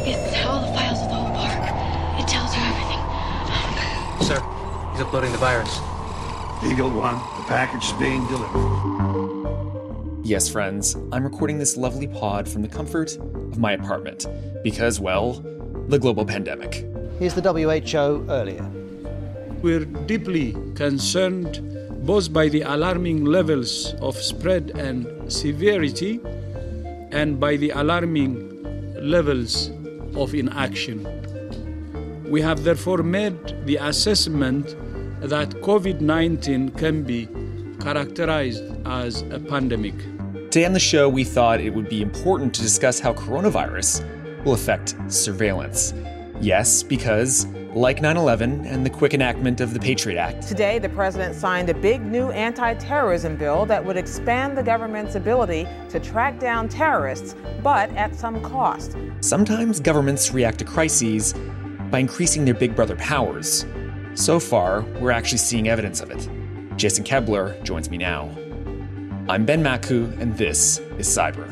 It's all the files of the whole park. It tells you everything. Sir, he's uploading the virus. Eagle One, the package is being delivered. Yes, friends, I'm recording this lovely pod from the comfort of my apartment because, well, the global pandemic. Here's the WHO earlier. We're deeply concerned both by the alarming levels of spread and severity and by the alarming levels of inaction. We have therefore made the assessment that COVID-19 can be characterized as a pandemic. Today on the show, we thought it would be important to discuss how coronavirus will affect surveillance. Yes, because like 9/11 and the quick enactment of the Patriot Act. Today, the president signed a big new anti-terrorism bill that would expand the government's ability to track down terrorists, but at some cost. Sometimes governments react to crises by increasing their big brother powers. So far, we're actually seeing evidence of it. Jason Kebler joins me now. I'm Ben Maku, and this is Cyber.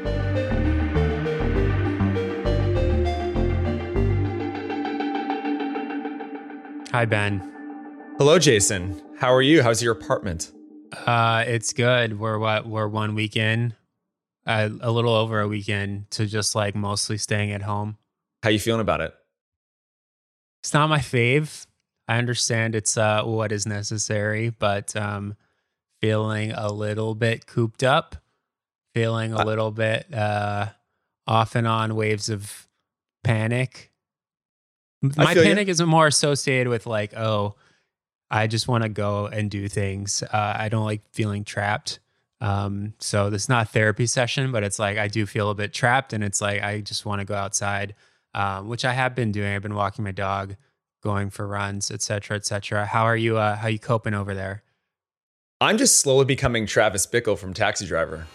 Hi, Ben. Hello, Jason. How are you? How's your apartment? It's good. We're 1 week in, a little over a week in to just like mostly staying at home. How you feeling about it? It's not my fave. I understand it's what is necessary, but feeling a little bit cooped up, feeling a little bit off and on waves of panic. My panic is more associated with like, oh, I just want to go and do things. I don't like feeling trapped. So this is not a therapy session, but it's like I do feel a bit trapped, and it's like I just want to go outside, which I have been doing. I've been walking my dog, going for runs, et cetera, et cetera. How are you? How you coping over there? I'm just slowly becoming Travis Bickle from Taxi Driver.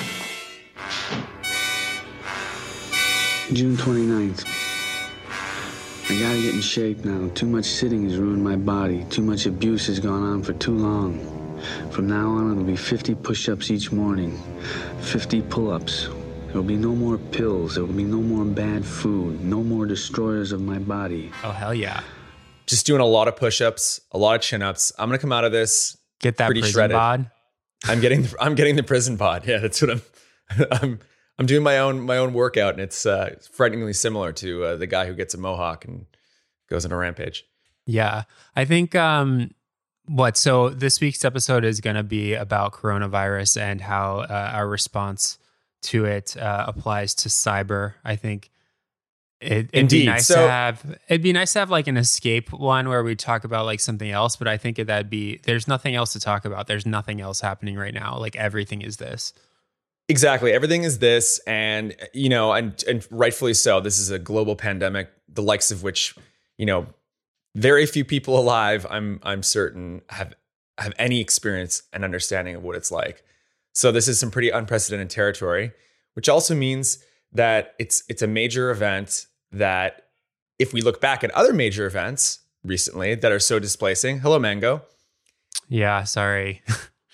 June 29th. I gotta get in shape now. Too much sitting has ruined my body. Too much abuse has gone on for too long. From now on, it'll be 50 push-ups each morning, 50 pull-ups. There'll be no more pills. There will be no more bad food. No more destroyers of my body. Oh, hell yeah. Just doing a lot of push-ups, a lot of chin-ups. I'm gonna come out of this Get that pretty prison shredded. bod. I'm getting the prison bod. Yeah, that's what I'm doing my own workout, and it's frighteningly similar to the guy who gets a mohawk and goes on a rampage. Yeah, I think so this week's episode is going to be about coronavirus and how our response to it applies to cyber. I think it'd be nice to have like an escape one where we talk about like something else, but I think there's nothing else to talk about. There's nothing else happening right now. Like everything is this. Exactly. Everything is this. And, and rightfully so. This is a global pandemic, the likes of which, very few people alive, I'm certain, have any experience and understanding of what it's like. So this is some pretty unprecedented territory, which also means that it's a major event that if we look back at other major events recently that are so displacing. Hello, Mango. Yeah, sorry.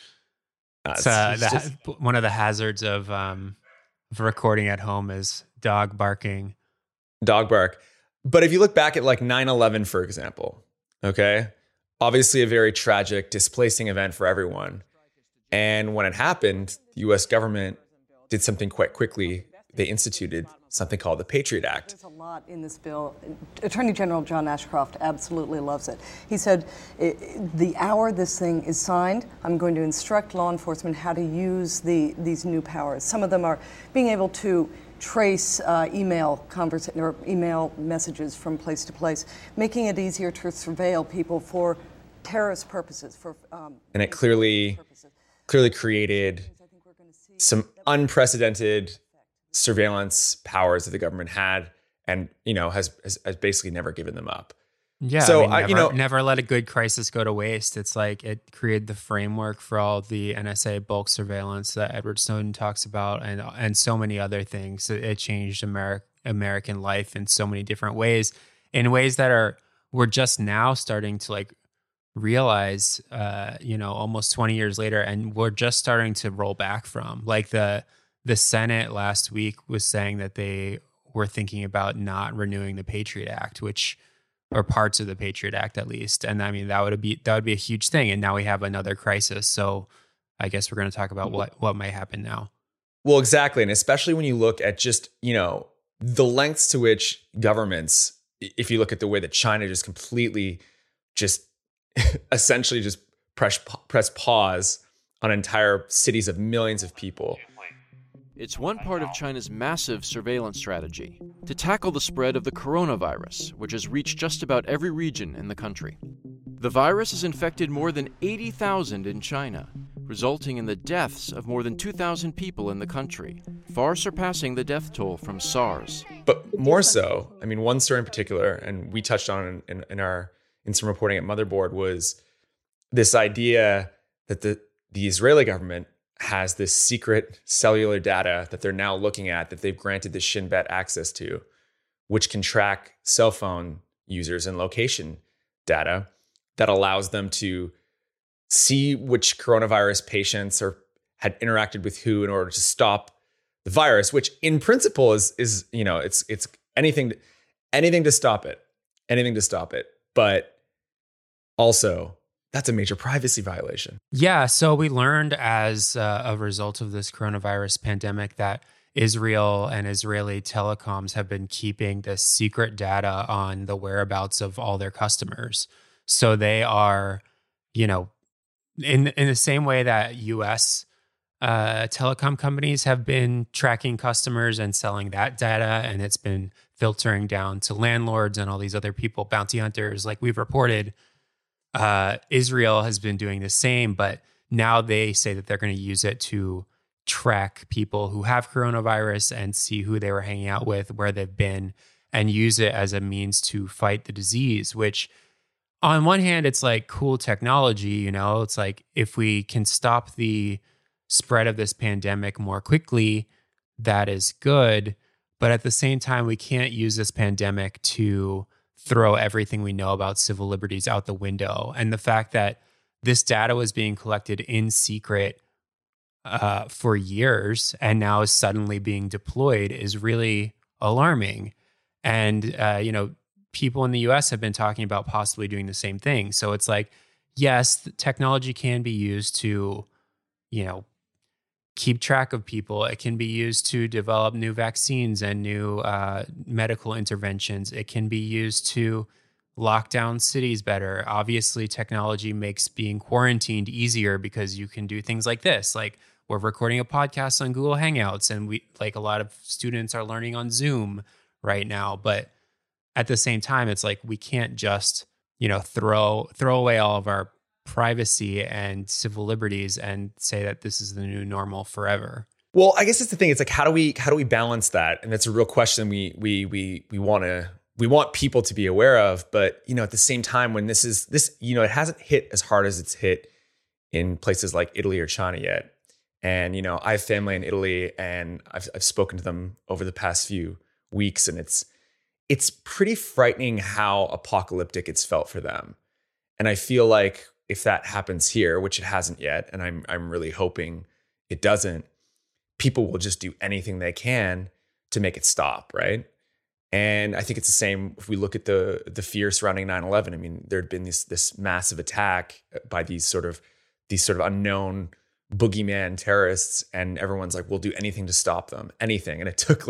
One of the hazards of recording at home is dog barking. Dog bark. But if you look back at like 9/11, for example, okay, obviously a very tragic, displacing event for everyone. And when it happened, the U.S. government did something quite quickly. They instituted something called the Patriot Act. There's a lot in this bill. Attorney General John Ashcroft absolutely loves it. He said, the hour this thing is signed, I'm going to instruct law enforcement how to use these new powers. Some of them are being able to trace email messages from place to place, making it easier to surveil people for terrorist purposes. And it clearly created some unprecedented surveillance powers that the government had, and has basically never given them up. Yeah, so never let a good crisis go to waste. It's like it created the framework for all the NSA bulk surveillance that Edward Snowden talks about, and so many other things. It changed American life in so many different ways, in ways that we're just now starting to like realize, almost 20 years later, and we're just starting to roll back from. Like the Senate last week was saying that they we're thinking about not renewing the Patriot Act, or parts of the Patriot Act at least. And I mean, that would be a huge thing. And now we have another crisis. So I guess we're going to talk about what might happen now. Well, exactly. And especially when you look at just, the lengths to which governments, if you look at the way that China just completely just essentially just press pause on entire cities of millions of people. It's one part of China's massive surveillance strategy to tackle the spread of the coronavirus, which has reached just about every region in the country. The virus has infected more than 80,000 in China, resulting in the deaths of more than 2,000 people in the country, far surpassing the death toll from SARS. But more so, I mean, one story in particular, and we touched on in some reporting at Motherboard, was this idea that the Israeli government has this secret cellular data that they're now looking at, that they've granted the Shin Bet access to, which can track cell phone users and location data that allows them to see which coronavirus patients had interacted with who in order to stop the virus, which in principle is it's anything to stop it. But also, that's a major privacy violation. Yeah. So we learned as a result of this coronavirus pandemic that Israel and Israeli telecoms have been keeping this secret data on the whereabouts of all their customers. So they are, in the same way that U.S. Telecom companies have been tracking customers and selling that data, and it's been filtering down to landlords and all these other people, bounty hunters, like we've reported. Israel has been doing the same, but now they say that they're going to use it to track people who have coronavirus and see who they were hanging out with, where they've been, and use it as a means to fight the disease, which on one hand, it's like cool technology, it's like if we can stop the spread of this pandemic more quickly, that is good. But at the same time, we can't use this pandemic to throw everything we know about civil liberties out the window. And the fact that this data was being collected in secret for years and now is suddenly being deployed is really alarming. And, people in the US have been talking about possibly doing the same thing. So it's like, yes, the technology can be used to, keep track of people. It can be used to develop new vaccines and new medical interventions. It can be used to lock down cities better. Obviously, technology makes being quarantined easier because you can do things like this. Like we're recording a podcast on Google Hangouts, and a lot of students are learning on Zoom right now. But at the same time, it's like we can't just, throw away all of our privacy and civil liberties and say that this is the new normal forever. Well, I guess that's the thing. It's like, how do we balance that? And that's a real question we want people to be aware of. But, at the same time, when this, it hasn't hit as hard as it's hit in places like Italy or China yet. And, I have family in Italy, and I've spoken to them over the past few weeks, and it's pretty frightening how apocalyptic it's felt for them. And I feel like if that happens here, which it hasn't yet, and I'm really hoping it doesn't, people will just do anything they can to make it stop, right? And I think it's the same if we look at the fear surrounding 9/11. I mean, there had been this massive attack by these sort of unknown boogeyman terrorists, and everyone's like, we'll do anything to stop them, anything. And it took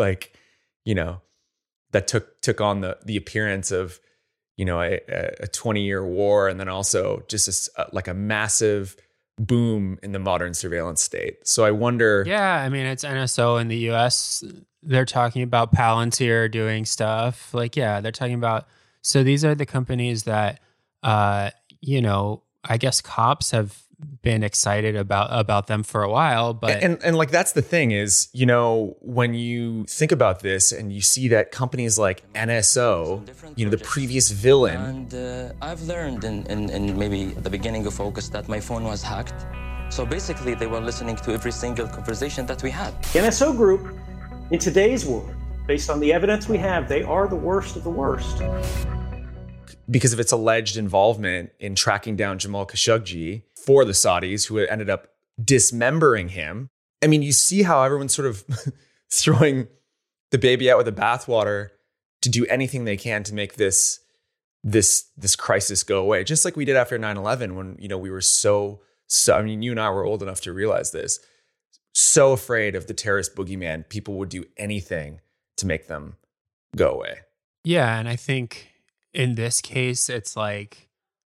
that took on the appearance of a 20-year war, and then also just a massive boom in the modern surveillance state. So I wonder. Yeah, I mean, it's NSO in the US. They're talking about Palantir doing stuff. They're talking about. So these are the companies that, I guess cops have been excited about them for a while, but and that's the thing is, when you think about this and you see that companies like NSO, the previous villain, and I've learned in maybe the beginning of August that my phone was hacked. So basically, they were listening to every single conversation that we had. NSO Group, in today's world, based on the evidence we have, they are the worst of the worst. Because of its alleged involvement in tracking down Jamal Khashoggi for the Saudis, who ended up dismembering him. I mean, you see how everyone's sort of throwing the baby out with the bathwater to do anything they can to make this crisis go away. Just like we did after 9/11 when, we were so, I mean, you and I were old enough to realize this, so afraid of the terrorist boogeyman, people would do anything to make them go away. Yeah. And I think in this case, it's like,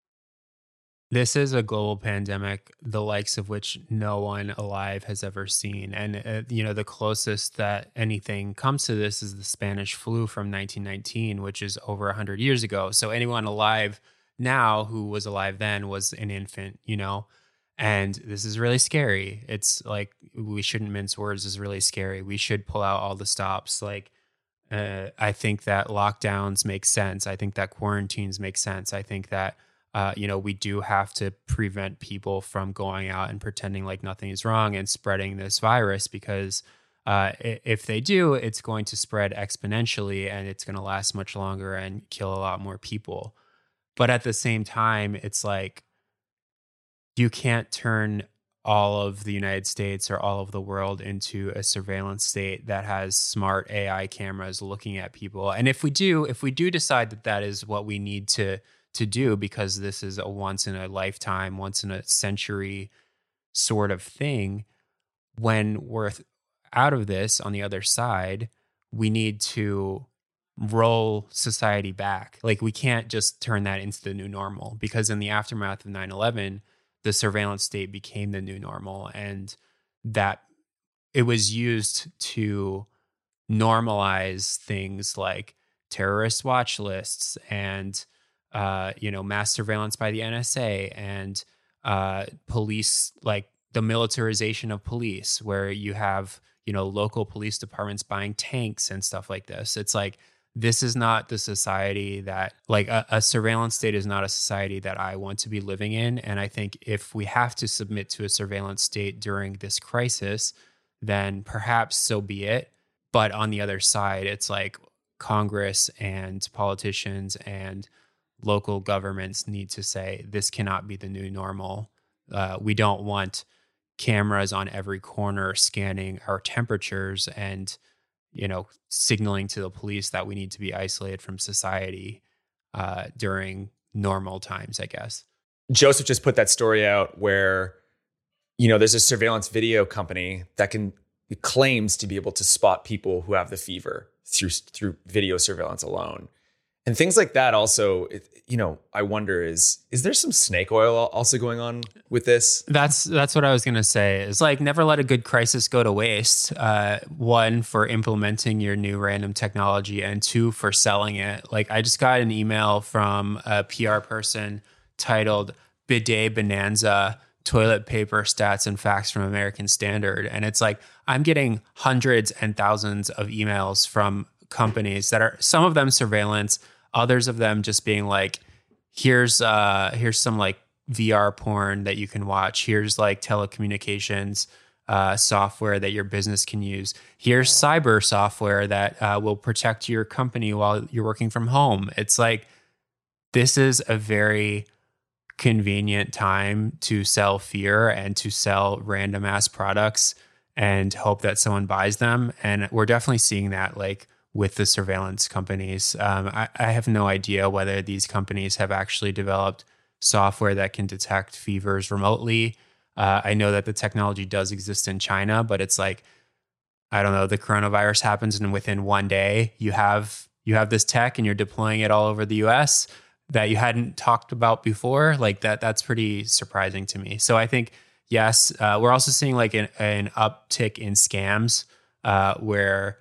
this is a global pandemic, the likes of which no one alive has ever seen. And, the closest that anything comes to this is the Spanish flu from 1919, which is over 100 years ago. So anyone alive now who was alive then was an infant, and this is really scary. It's like, we shouldn't mince words. It's really scary. We should pull out all the stops. Like, I think that lockdowns make sense. I think that quarantines make sense. I think that, we do have to prevent people from going out and pretending like nothing is wrong and spreading this virus, because if they do, it's going to spread exponentially and it's going to last much longer and kill a lot more people. But at the same time, it's like, you can't turn all of the United States or all of the world into a surveillance state that has smart AI cameras looking at people. And if we do decide that that is what we need to do, because this is a once in a lifetime, once in a century sort of thing, when we're out of this on the other side, we need to roll society back. Like, we can't just turn that into the new normal, because in the aftermath of 9/11, the surveillance state became the new normal, and that it was used to normalize things like terrorist watch lists and mass surveillance by the NSA and police, like the militarization of police, where you have, local police departments buying tanks and stuff like this. It's like, this is not the society that, like, a surveillance state is not a society that I want to be living in. And I think if we have to submit to a surveillance state during this crisis, then perhaps so be it. But on the other side, it's like Congress and politicians and local governments need to say, this cannot be the new normal. We don't want cameras on every corner scanning our temperatures and, signaling to the police that we need to be isolated from society during normal times, I guess. Joseph just put that story out where, there's a surveillance video company that claims to be able to spot people who have the fever through video surveillance alone. And things like that also, I wonder, is there some snake oil also going on with this? That's what I was going to say. It's like, never let a good crisis go to waste. One, for implementing your new random technology, and two, for selling it. Like, I just got an email from a PR person titled Bidet Bonanza, Toilet Paper Stats and Facts from American Standard. And it's like, I'm getting hundreds and thousands of emails from companies that are, some of them surveillance, others of them just being like, here's some like VR porn that you can watch. Here's like telecommunications software that your business can use. Here's cyber software that will protect your company while you're working from home. It's like, this is a very convenient time to sell fear and to sell random ass products and hope that someone buys them. And we're definitely seeing that, like, with the surveillance companies. I have no idea whether these companies have actually developed software that can detect fevers remotely. I know that the technology does exist in China, but it's like, I don't know, the coronavirus happens and within one day you have this tech and you're deploying it all over the US that you hadn't talked about before. Like, that's pretty surprising to me. So I think, yes, we're also seeing like an uptick in scams where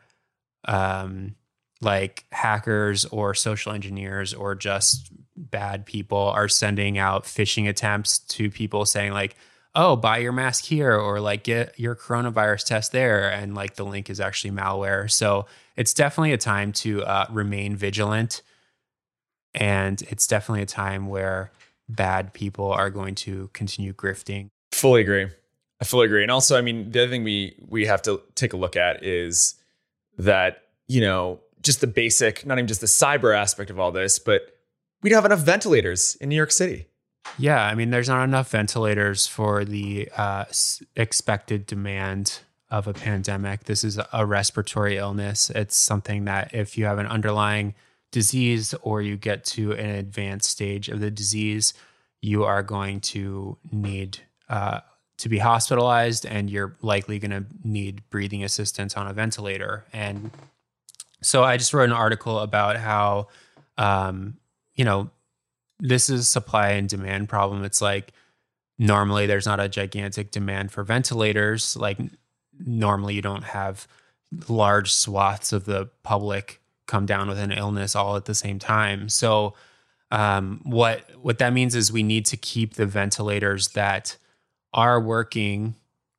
like hackers or social engineers or just bad people are sending out phishing attempts to people saying like, oh, buy your mask here, or like get your coronavirus test there. And like the link is actually malware. So it's definitely a time to remain vigilant. And it's definitely a time where bad people are going to continue grifting. Fully agree. I fully agree. And also, I mean, the other thing we have to take a look at is that, just the basic, not even just the cyber aspect of all this, but we don't have enough ventilators in New York City. Yeah, I mean, there's not enough ventilators for the expected demand of a pandemic. This is a respiratory illness. It's something that if you have an underlying disease or you get to an advanced stage of the disease, you are going to need to be hospitalized, and you're likely going to need breathing assistance on a ventilator. And so I just wrote an article about how, this is a supply and demand problem. It's like, normally there's not a gigantic demand for ventilators. Like normally you don't have large swaths of the public come down with an illness all at the same time. So what that means is we need to keep the ventilators that are working.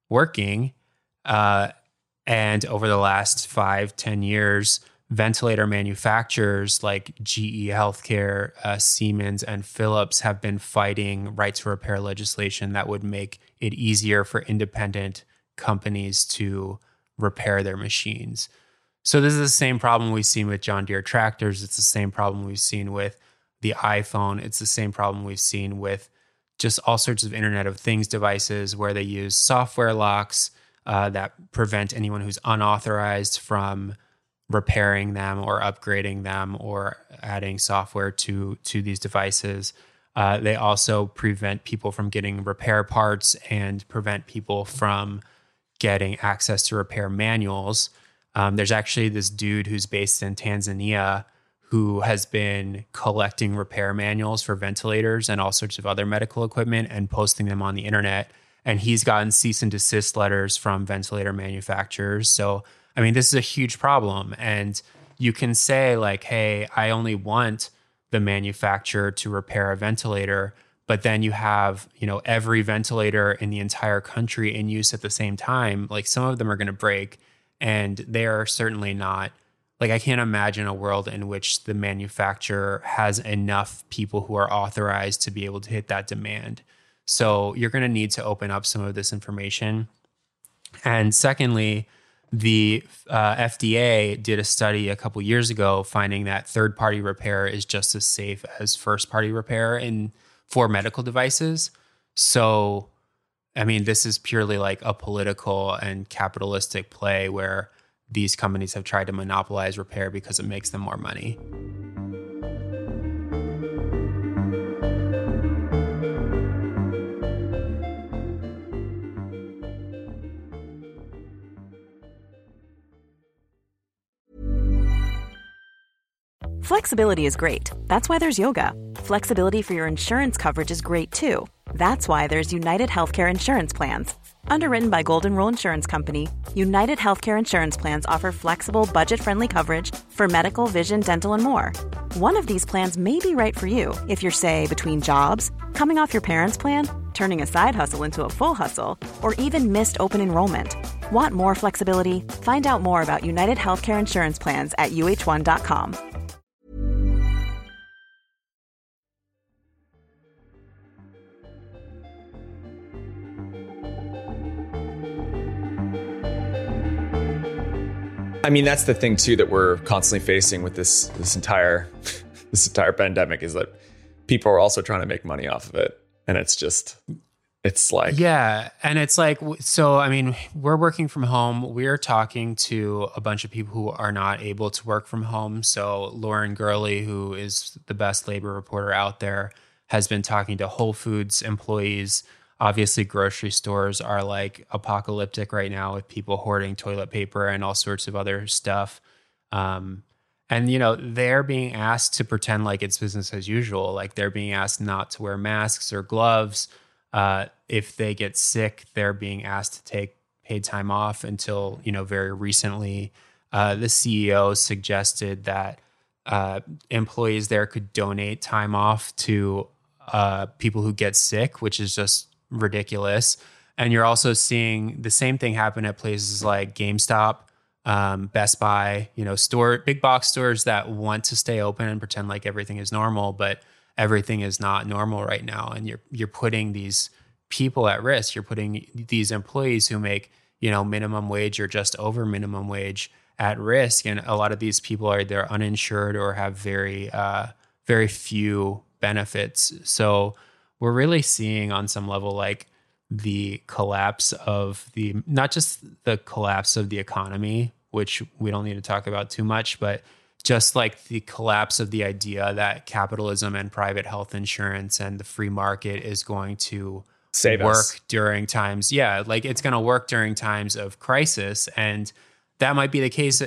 And over the last 5-10 years, ventilator manufacturers like GE Healthcare, Siemens, and Philips have been fighting right to repair legislation that would make it easier for independent companies to repair their machines. So this is the same problem we've seen with John Deere tractors. It's the same problem we've seen with the iPhone. It's the same problem we've seen with just all sorts of Internet of Things devices where they use software locks that prevent anyone who's unauthorized from repairing them or upgrading them or adding software to these devices. They also prevent people from getting repair parts and prevent people from getting access to repair manuals. There's actually this dude who's based in Tanzania who has been collecting repair manuals for ventilators and all sorts of other medical equipment and posting them on the internet. And he's gotten cease and desist letters from ventilator manufacturers. So I mean, this is a huge problem. And you can say like, hey, I only want the manufacturer to repair a ventilator, but then you have, every ventilator in the entire country in use at the same time. Like some of them are going to break, and they are certainly not, like I can't imagine a world in which the manufacturer has enough people who are authorized to be able to hit that demand. So you're going to need to open up some of this information. And secondly, the FDA did a study a couple years ago finding that third-party repair is just as safe as first-party repair for medical devices. So, I mean, this is purely like a political and capitalistic play where these companies have tried to monopolize repair because it makes them more money. Flexibility is great. That's why there's yoga. Flexibility for your insurance coverage is great too. That's why there's United Healthcare Insurance Plans. Underwritten by Golden Rule Insurance Company, United Healthcare Insurance Plans offer flexible, budget-friendly coverage for medical, vision, dental, and more. One of these plans may be right for you if you're, say, between jobs, coming off your parents' plan, turning a side hustle into a full hustle, or even missed open enrollment. Want more flexibility? Find out more about United Healthcare Insurance Plans at uh1.com. I mean, that's the thing too that we're constantly facing with this entire pandemic is that people are also trying to make money off of it, and it's like yeah, and it's like, so I mean, we're working from home. We're talking to a bunch of people who are not able to work from home. So Lauren Gurley, who is the best labor reporter out there, has been talking to Whole Foods employees. Obviously, grocery stores are like apocalyptic right now with people hoarding toilet paper and all sorts of other stuff. And, they're being asked to pretend like it's business as usual. Like they're being asked not to wear masks or gloves. If they get sick, they're being asked to take paid time off until, very recently, the CEO suggested that employees there could donate time off to people who get sick, which is just ridiculous. And you're also seeing the same thing happen at places like GameStop, Best Buy, big box stores that want to stay open and pretend like everything is normal, but everything is not normal right now. And you're putting these people at risk. You're putting these employees who make, minimum wage or just over minimum wage at risk. And a lot of these people are either uninsured or have very, very few benefits. So we're really seeing on some level, like the collapse of not just the collapse of the economy, which we don't need to talk about too much, but just like the collapse of the idea that capitalism and private health insurance and the free market is going to save work us during times. Yeah, like it's going to work during times of crisis. And that might be the case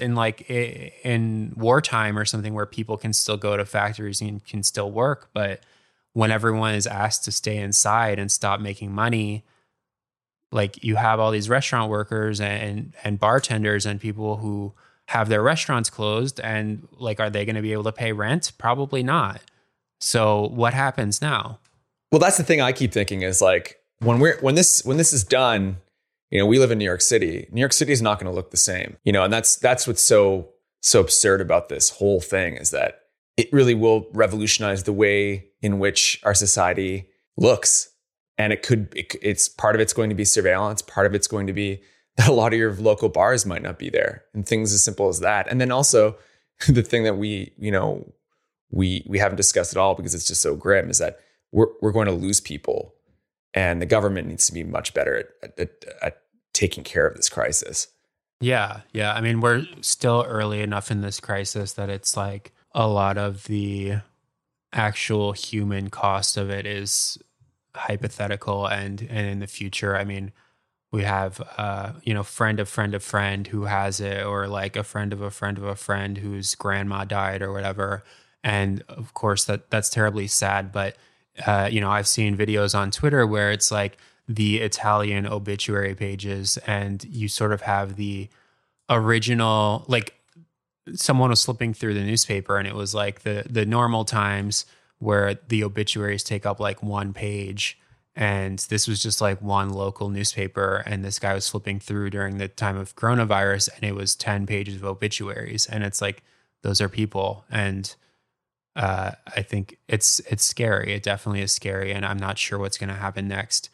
in wartime or something where people can still go to factories and can still work. But when everyone is asked to stay inside and stop making money, like you have all these restaurant workers and bartenders and people who have their restaurants closed, and like, are they going to be able to pay rent? Probably not. So what happens now? Well, that's the thing I keep thinking is like, when this is done, we live in New York City. New York City is not going to look the same, and that's what's so absurd about this whole thing, is that it really will revolutionize the way in which our society looks. And it's part of it's going to be surveillance. Part of it's going to be that a lot of your local bars might not be there, and things as simple as that. And then also the thing that we haven't discussed at all, because it's just so grim, is that we're going to lose people, and the government needs to be much better at taking care of this crisis. Yeah. I mean, we're still early enough in this crisis that it's like a lot of the actual human cost of it is hypothetical, and in the future, I mean, we have friend of friend who has it, or like a friend of a friend of a friend whose grandma died or whatever. And of course that's terribly sad, but I've seen videos on Twitter where it's like the Italian obituary pages, and you sort of have the original, like someone was flipping through the newspaper and it was like the normal times where the obituaries take up like one page. And this was just like one local newspaper. And this guy was flipping through during the time of coronavirus, and it was 10 pages of obituaries. And it's like, those are people. And I think it's scary. It definitely is scary. And I'm not sure what's going to happen next.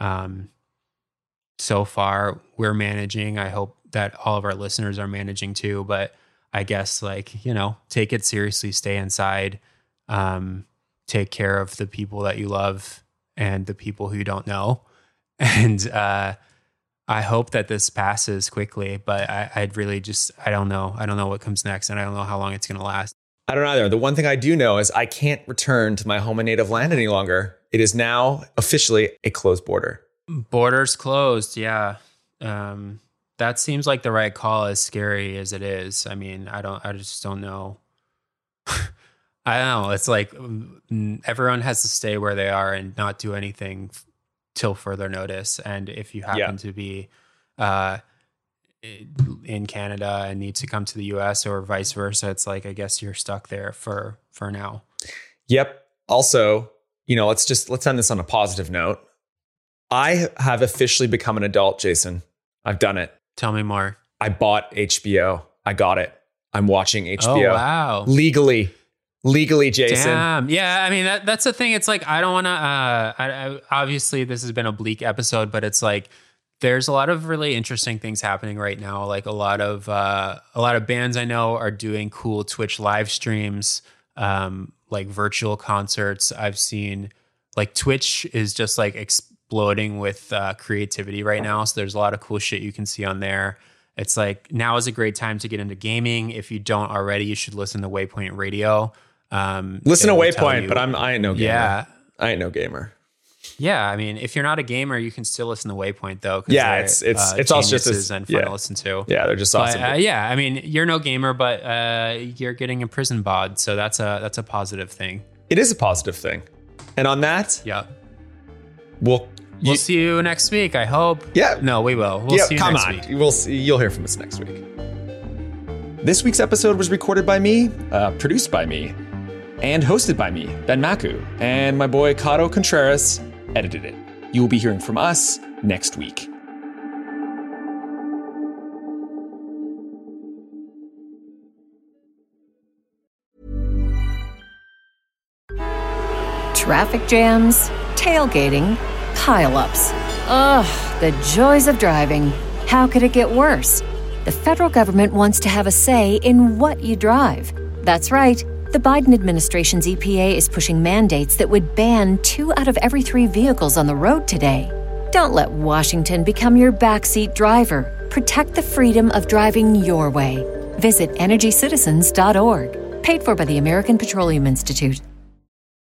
So far we're managing. I hope that all of our listeners are managing too, but I guess take it seriously, stay inside, take care of the people that you love and the people who you don't know. And I hope that this passes quickly, but I don't know. I don't know what comes next, and I don't know how long it's going to last. I don't either. The one thing I do know is I can't return to my home and native land any longer. It is now officially a closed border. Borders closed. Yeah. That seems like the right call, as scary as it is. I mean, I just don't know. I don't know. It's like everyone has to stay where they are and not do anything till further notice. And if you happen to be in Canada and need to come to the US or vice versa, it's like, I guess you're stuck there for now. Yep. Also, let's end this on a positive note. I have officially become an adult, Jason. I've done it. Tell me more. I bought HBO. I got it. I'm watching HBO. Oh, wow. Legally, Jason. Damn. Yeah. I mean, that's the thing. It's like, I don't want to, obviously this has been a bleak episode, but it's like, there's a lot of really interesting things happening right now. Like a lot of bands I know are doing cool Twitch live streams, like virtual concerts. I've seen like Twitch is just like exploding with creativity right now. So there's a lot of cool shit you can see on there. It's like, now is a great time to get into gaming. If you don't already, you should listen to Waypoint Radio. Listen to Waypoint, but I ain't no gamer. Yeah. I ain't no gamer. Yeah, I mean, if you're not a gamer, you can still listen to Waypoint though. Yeah, it's also just and fun to listen to. Yeah, they're just awesome. But, I mean, you're no gamer, but you're getting a prison bod, so that's a positive thing. It is a positive thing. And on that, we'll see you next week. I hope. Yeah. No, we will. We'll see you next week. We'll see. You'll hear from us next week. This week's episode was recorded by me, produced by me, and hosted by me, Ben Maku, and my boy Kato Contreras edited it. You will be hearing from us next week. Traffic jams, tailgating, pile-ups. Ugh, the joys of driving. How could it get worse? The federal government wants to have a say in what you drive. That's right. The Biden administration's EPA is pushing mandates that would ban 2 out of every 3 vehicles on the road today. Don't let Washington become your backseat driver. Protect the freedom of driving your way. Visit EnergyCitizens.org. Paid for by the American Petroleum Institute.